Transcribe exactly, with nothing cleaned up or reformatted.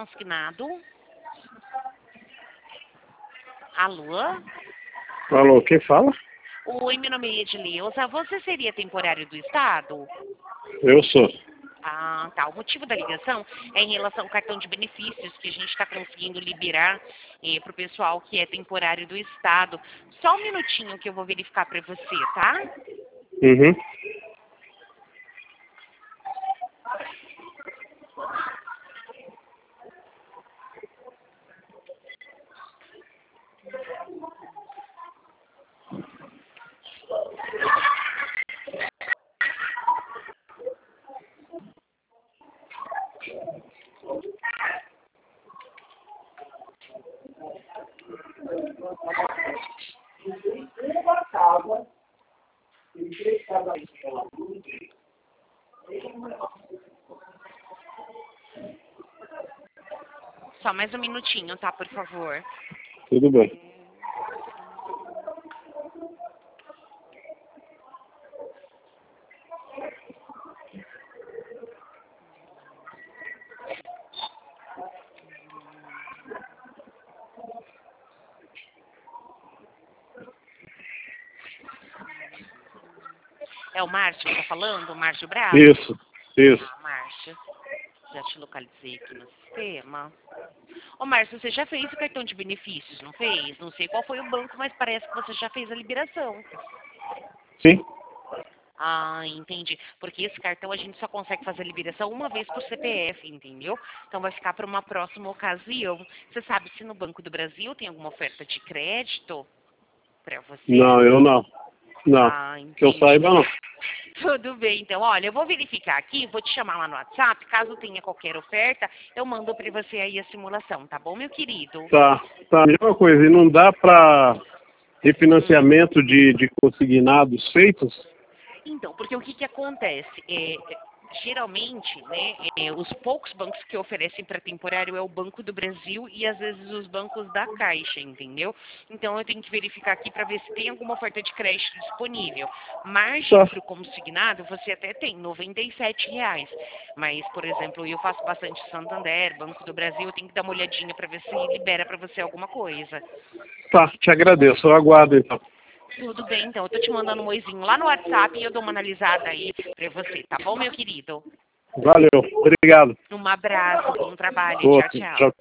consignado. Alô? Alô, quem fala? Oi, meu nome é Edileuza. Você seria temporário do Estado? Eu sou. Ah, tá. O motivo da ligação é em relação ao cartão de benefícios que a gente está conseguindo liberar eh, para o pessoal que é temporário do Estado. Só um minutinho que eu vou verificar para você, tá? Uhum. Só mais um minutinho, tá, por favor? Tudo bem. É o Márcio que tá falando? O Márcio Braga? Isso, isso. Ah, Márcio. Já te localizei aqui no sistema. Ô, Márcio, você já fez o cartão de benefícios, não fez? Não sei qual foi o banco, mas parece que você já fez a liberação. Sim? Ah, entendi. Porque esse cartão a gente só consegue fazer a liberação uma vez por C P F, entendeu? Então vai ficar para uma próxima ocasião. Você sabe se no Banco do Brasil tem alguma oferta de crédito para você? Não, eu não. Não. Ah, Que eu entendi. saiba, não. Tudo bem, então. Olha, eu vou verificar aqui, vou te chamar lá no WhatsApp. Caso tenha qualquer oferta, eu mando para você aí a simulação, tá bom, meu querido? Tá, tá. A mesma coisa. E não dá para refinanciamento de, de consignados feitos? Então, porque o que, que acontece? É, geralmente, né, é, os poucos bancos que oferecem para temporário é o Banco do Brasil e às vezes os bancos da Caixa, entendeu? Então eu tenho que verificar aqui para ver se tem alguma oferta de crédito disponível. Margem Tá. para o consignado você até tem, noventa e sete reais. Mas, por exemplo, eu faço bastante Santander, Banco do Brasil, eu tenho que dar uma olhadinha para ver se libera para você alguma coisa. Tá, te agradeço. Eu aguardo, então. Tudo bem, então. Eu tô te mandando um oizinho lá no WhatsApp e eu dou uma analisada aí pra você, tá bom, meu querido? Valeu. Obrigado. Um abraço, bom trabalho. Tchau, Outro. tchau. Tchau.